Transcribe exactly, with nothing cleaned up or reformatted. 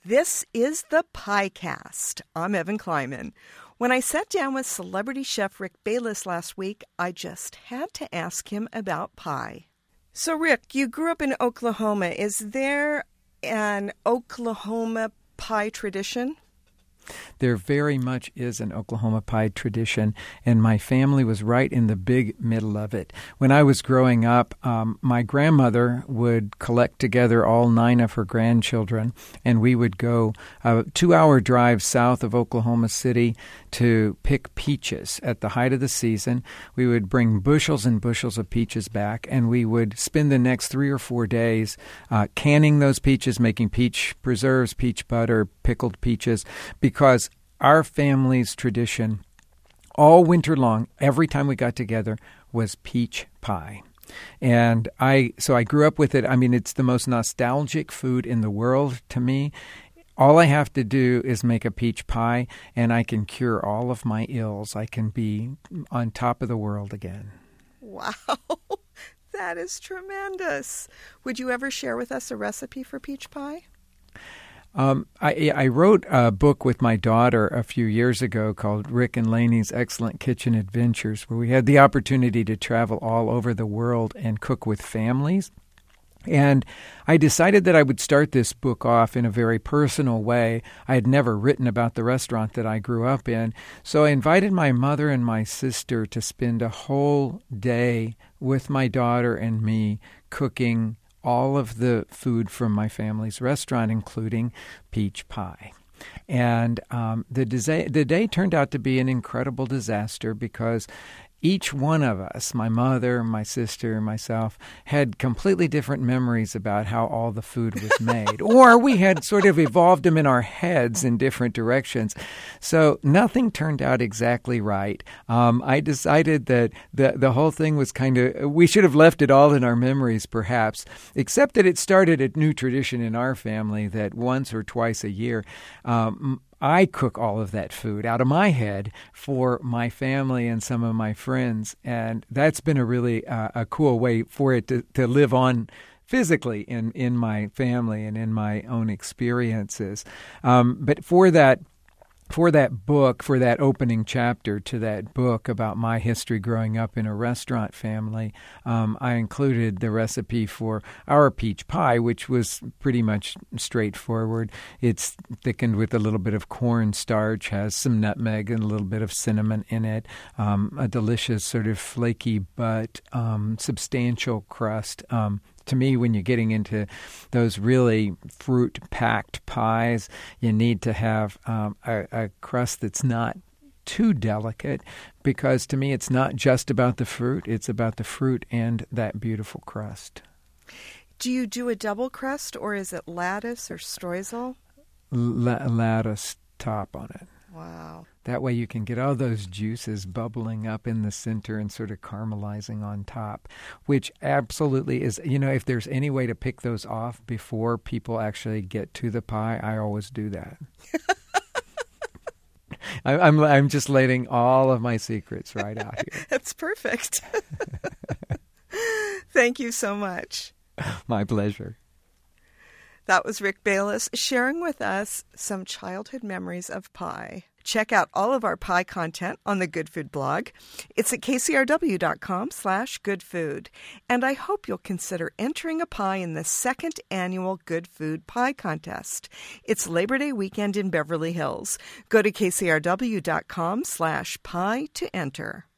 This is the PieCast. I'm Evan Kleiman. When I sat down with celebrity chef Rick Bayless last week, I just had to ask him about pie. So, Rick, you grew up in Oklahoma. Is there an Oklahoma pie tradition? There very much is an Oklahoma pie tradition, and my family was right in the big middle of it. When I was growing up, um, my grandmother would collect together all nine of her grandchildren, and we would go a two-hour drive south of Oklahoma City to pick peaches at the height of the season. We would bring bushels and bushels of peaches back, and we would spend the next three or four days uh, canning those peaches, making peach preserves, peach butter, pickled peaches, because our family's tradition all winter long, every time we got together, was peach pie. And I, so I grew up with it. I mean, it's the most nostalgic food in the world to me. All I have to do is make a peach pie, and I can cure all of my ills. I can be on top of the world again. Wow, that is tremendous. Would you ever share with us a recipe for peach pie? Um, I, I wrote a book with my daughter a few years ago called Rick and Lainey's Excellent Kitchen Adventures, where we had the opportunity to travel all over the world and cook with families. And I decided that I would start this book off in a very personal way. I had never written about the restaurant that I grew up in, so I invited my mother and my sister to spend a whole day with my daughter and me cooking all of the food from my family's restaurant, including peach pie. And um, the, disa- the day turned out to be an incredible disaster because each one of us, my mother, my sister, myself, had completely different memories about how all the food was made. Or we had sort of evolved them in our heads in different directions. So nothing turned out exactly right. Um, I decided that the, the whole thing was kind of, we should have left it all in our memories perhaps, except that it started a new tradition in our family that once or twice a year, um, I cook all of that food out of my head for my family and some of my friends, and that's been a really uh, a cool way for it to, to live on physically in, in my family and in my own experiences. Um, but for that For that book, for that opening chapter to that book about my history growing up in a restaurant family, um, I included the recipe for our peach pie, which was pretty much straightforward. It's thickened with a little bit of cornstarch, has some nutmeg and a little bit of cinnamon in it, um, a delicious sort of flaky but um, substantial crust. Um, To me, when you're getting into those really fruit-packed pies, you need to have um, a, a crust that's not too delicate, because to me it's not just about the fruit, it's about the fruit and that beautiful crust. Do you do a double crust, or is it lattice or streusel? La- lattice top on it. Wow. That way you can get all those juices bubbling up in the center and sort of caramelizing on top, which absolutely is, you know, if there's any way to pick those off before people actually get to the pie, I always do that. I, I'm I'm just letting all of my secrets right out here. That's perfect. Thank you so much. My pleasure. That was Rick Bayless sharing with us some childhood memories of pie. Check out all of our pie content on the Good Food blog. It's at kcrw.com slash goodfood. And I hope you'll consider entering a pie in the second annual Good Food Pie Contest. It's Labor Day weekend in Beverly Hills. Go to kcrw.com slash pie to enter.